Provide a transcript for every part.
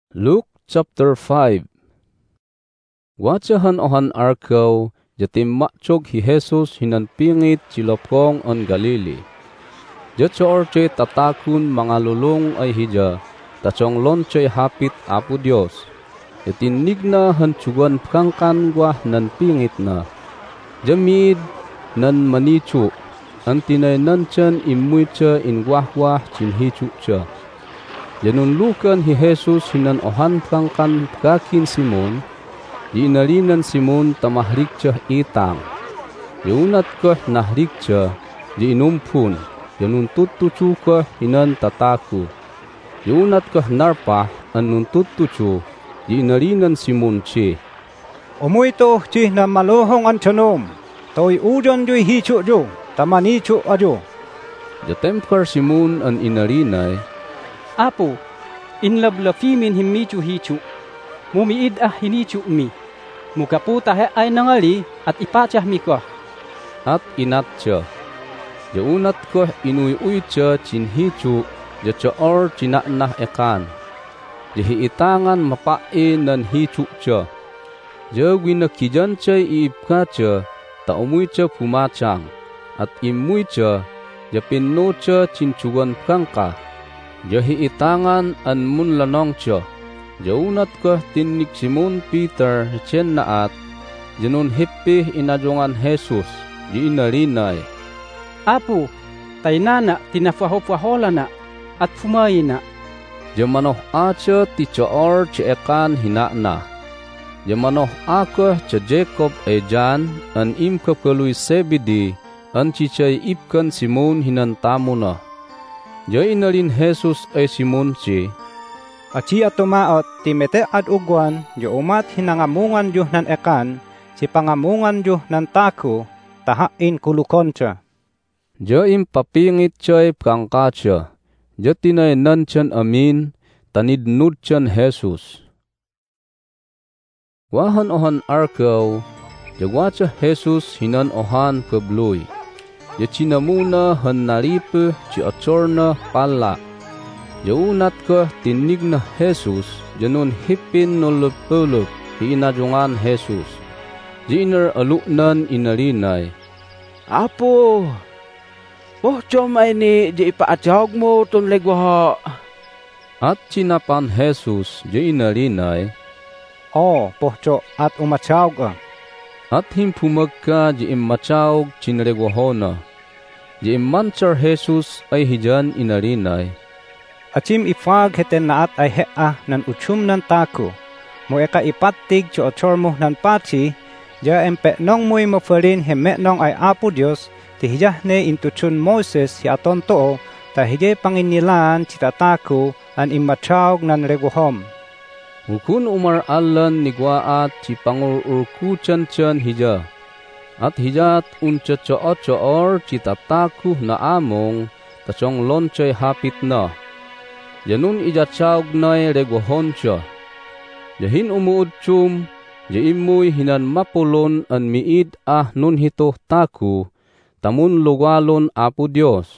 Luke chapter 5. Wachahan ohan arkaw, jatim makchog hi Jesus hinan pingit chilopkong on Galili. Jatsoorche tatakun mga lulong ay hija, tachong lonche hapit Apo Dios. Jatinig na hanchugan pangkan gwah nan pingit na. Jamid nan manichu, antinay nanchan imuicha in gwah-gwah chinhichu cha. Janun lukan hi Jesus hinan ohan pangkan kakin Simon, di inalinan Simon tamahrikcha itang. Yunat kah nahrikcha, di inumpun, janun tutuchu kah hinan tataku. Yunat kah narpah anun tutuchu, di inalinan Simon chi. Umuy to chi na malohong an chanom, toy ujon joy hichu jo, tamanichu ajo. Jatemkar Simon an inalinay, Apo, inlablafimin himichu hichu, mumiid hinichu mi, mukaputa ay nangali at ipachah mi ko. At inatcha, jaunat ko inuy-uycha chinhichu, jachaor chinanah ekan, jahiitangan mapain nan hichu cha, jawinakijan cha iipkacha, taumuycha pumachang, at imuycha, japinnocha chinchugan kangka, jahi itangan an munlanong cha. Jaunat ko tinik Simon Peter chen naat. Janun hippi inajongan Jesus. Di inalinay, Apo, taynana tinafaho-fahola na at fumayi na. Jamanoh acha ti chaor cheekan hinana. Jamanoh ako cha Jacob e Jan an imkap kaluy Zebedi an chichay ipkan Simon hinantamo na. Jay inalin Jesus ay Simon si, Achi atumaot timete at ugwan, jo umat hinangamungan jo nan ekan, si pangamungan jo nan taku, tahain kulukoncha. Jay impapingit chay pangkacha, jay tinay nanchan amin, tanidnud chan Jesus. Wahan ohan arkaw, jagwacha Jesus hinan ohan kabloy. Yachinamuna han naripe ci acorna pala. Jaunat ko tinig na Jesus, janun hipin nolupulup inajongan Jesus. Jiner aluknan inalinay, Apo, chomay ni di ipaachawag mo ton legwaha. At chinapan Jesus, inalinay, Pohcho at umachawag ka. At himpumagka di imachawag chinregwahona. Di imanchar Jesus ay hijan inalinay, Achim ifag heten naat ay hea nan uchum nan taku. Mo eka ipatig cho ochor mo nan pachi, ja empe nong muy mafarin heme nong ay Apo Dios, ti hijah ne intuchun Moses hi aton too, ta hijay panginilan chitataku an imachawag nan regwahom. Hukun umar alan nigwaat ci pangururku chan hija. At hijat uncha choor citataku na among tachong lonchay hapit na. Janun ijachawag na'y regwahoncha. Jahin umuud chum, jaimuy hinan mapulon an miid nun hito taku, tamun lugalon Apo Dios.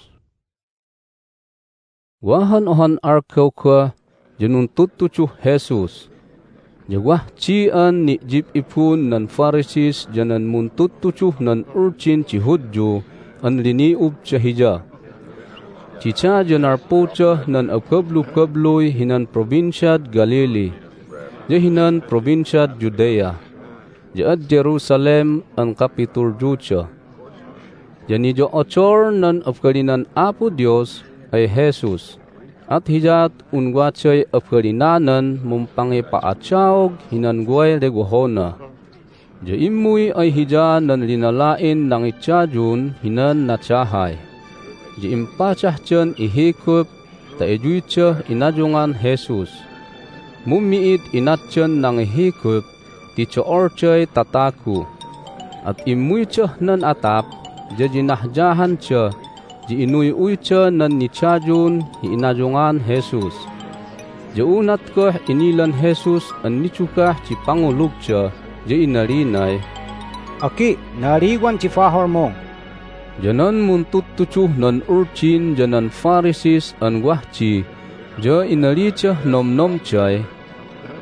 Wahan ohan arkaw ka, janun tutuchu Jesus. Jawah cian ni jib ipun nan Pharisees janan muntutuchu nan urchin cihudjo an liniub cahija. Cica janar pocha nan abkablu-kabloy hinan probinsyad Galili. Jahinan probinsyad Judea. Jaad Jerusalem ang kapitul jucha. Janijo ochor nan afkalinan Apo Dios ay Jesus. At hijat unwachay afkalinanan mumpangi paachawag hinangguay regwahona. Jaimuy ay hija nan linalain ng itchajun hinan natsahay. Jaimpachah chan ihikup ta ejuycha inajongan Jesus. Mumiid inatchan ng ihikup ti choorchay tataku. At imuycha nan atap jajinahjahan cha di inuy-uycha nan nichajun inajongan Jesus. Jaunat ko inilan Jesus an nichukah ci pangulugcha di inalinay, Aki, nariwan ci fahor mo. Janan muntutuchuh nan urchin janan Pharisees an wahchi, ja inalicha nom-nom chay,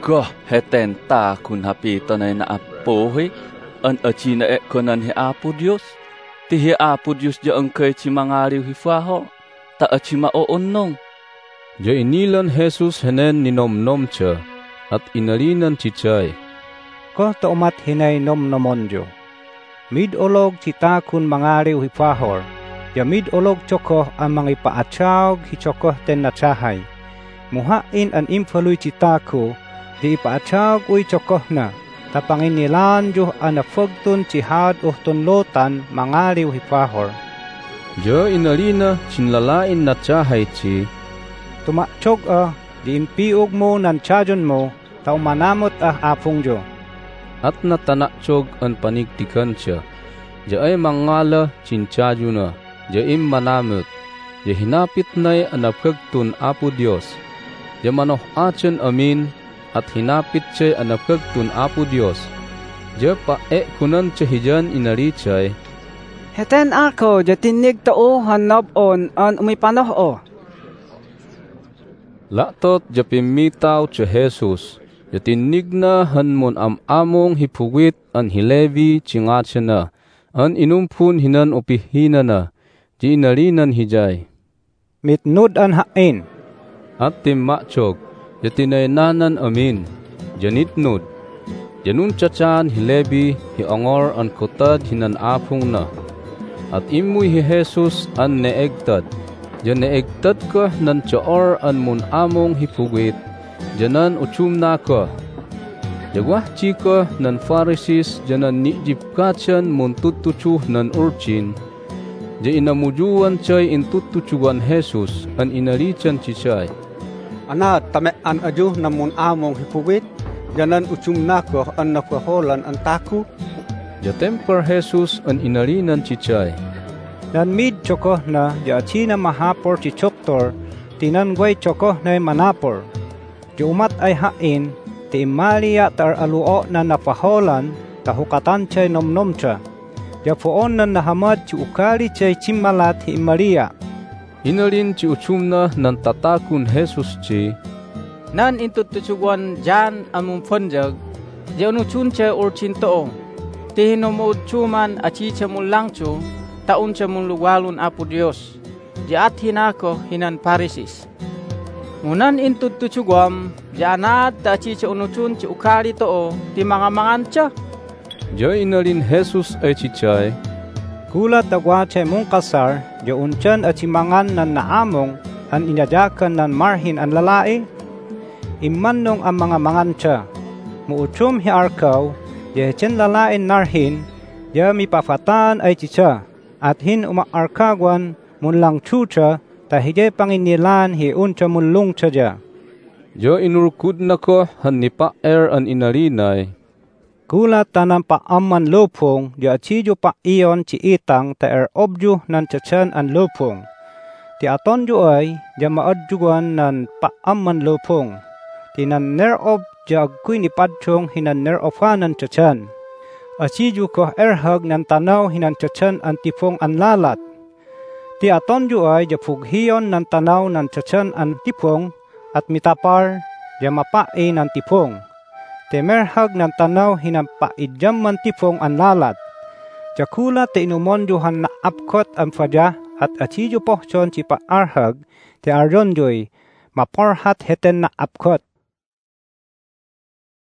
Goh heten ta kun hapi tanay na apohi, an achi na ekonan hi Apo Dios. Ti hi Apo Dios ja angkay chi mangaliw hi faho, ta achi maoonnong. Ja inilan Jesus henen ninomnom cha, at inalinan chichay. Ko ta umat hinay nomnomonjo. Mid olog cita kun mangaliw hi fahor, ja mid olog chokoh ang mga ipaatsaw hi chokoh ten natsahay. Muhain an imfaluy cita ko, di ipaatsaw uy chokoh na, tapangin nilanjo an nafagtun cihad uhtunlotan mangaliw hi fahor. Ja inalina chinlalain natsahay chi, tumakchog di impiog mo nan tsajon mo, tao manamot apong jo. At natanakchog an panigtikan siya. Ja ay mangala chinchadyo na, ja im manamot, ja hinapit na'y anapagtun Apo Dios. Ja manoh achen amin, at hinapit siya'y anapagtun Apo Dios. Ja pae kunan siya hijan inari siya'y, Heten ako, ja tinig tao hanab-on an umipanoh o. Latot ja pimitaw siya Jesus. Ja tinig na hanmon among hipugit an hilevi chingatsa na, an inumpun hinan opihina na, di inalinan hijay. Mitnud an hain. At timachog, ja tinaynanan amin, janitnud, janun chachan hilevi hiangor an kotad hinan apong na. At imuy hi Jesus an neegtad, ja neegtad ka nan chaor an mun among hipugit, janan uchum na ka. Jagwah chika nan Pharisees janan nijipkachan mun tutuchuh nan urchin. Ja inamujuan chay intutuchuan Jesus an inalichan chichay. Ana tame an ajuh na mun among hipugit, janan uchum na ko an nakaholan ang taku. Ja temper Jesus an inalinan chichay. Nan mid chokoh na ja china mahapor chichoktor, tinangway chokoh na manapor. Jumat ay hain, ti imalia tar aluo na napaholan, tahukatan chay nomnom cha. Japoon na nahamad ci ukali chay chimalat hi Maria. Inalin ci uchumna nan tatakun Jesus ci, Nan intutuchuan jan among fonjag, ja unuchun chay urchin toong. Tihinomod chuman achi cha mulangcho, taun cha mulugwalun Apo Dios. Ja at hinako hinan Pharisees. Ngunan intutuchugwam, janat ta chicha unuchun ci ukali too, ti mga mangancha. ja inalin Jesus ay chichay, Kulat agwa chay mong kasar, ja unchan at simangan nan naamong, an inadakan nan marhin an lalai. Immanong ang mga mangancha, muuchum hi arkaw, ja chen lalain narhin, ja mipafatan ay chicha, at hin umaarkagwan, munlang chucha, tahige panginilan hi uncha mulung chaja. ja inurkud na ko han nipa an inalinay. Kulat tanam pa amman lupong, ja chijo pa iyon ci itang ta obju nan chachan an lupong. Ti aton jo ay, ja maadjugan nan pa amman lupong. Ti nan nerob ja agkuy ni padchong hinan nerofanan chachan. Achijo ko erhag nan tanaw hinan chachan an tipong an lalat. Ti aton jo ay ja pughiyon nan tanaw nan chachan an tipong at mitapar ja mapai nan tipong. Temerhag nan tanaw hinan paidjam man tipong an lalat. Jakula te inumonjohan na apkot ang fadya at achijo pohchon ci paarhag te arjonjoy maporhat heten na apkot.